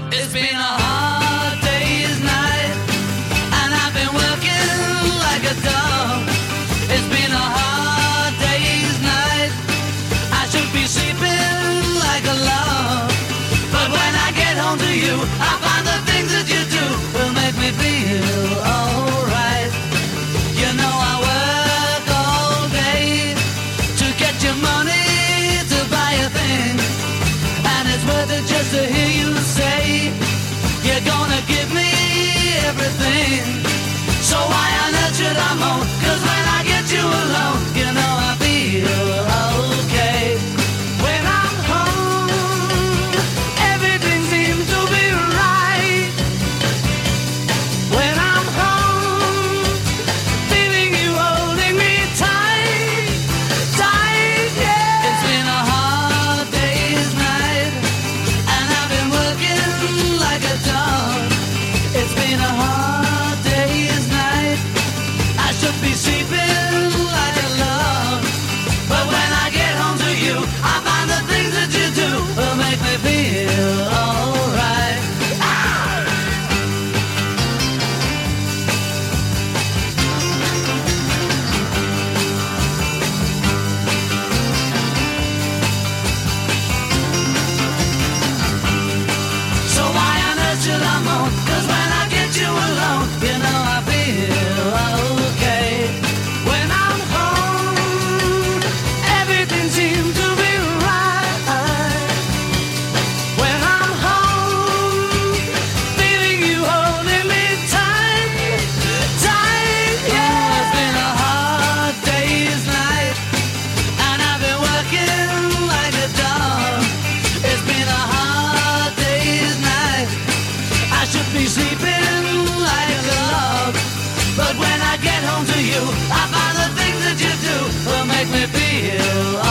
It's been a hard day's night, and I've been working like a dog. It's been a hard day's night. I should be sleeping like a log, but when I get home to you, I find the things that you do will make me feel alright. You know I work all day to get your money to buy a thing, and it's worth it just to hear you say you're gonna give me everything. So why on earth should I moan? 'Cause when I get you alone, you know I feel okay. When I'm home, everything seems to be right. When I'm home, feeling you holding me tight, tight, yeah. It's been a hard day's night, and I've been working like a dog. It's been a hard day's night. I should be sleeping like a log, but when I get home to you, I find the things that you do will make me feel alright. So why on earth should I moan? 'Cause when I get you alone, you know I feel okay. When I'm home, everything seems to be right. When I'm home, feeling you holding me tight, tight, yeah. It's been a hard day's night, and I've been working like a dog. It's been a hard day's night. I should be sleeping like a log, but when I get home to you, I find the things that you do will make me feel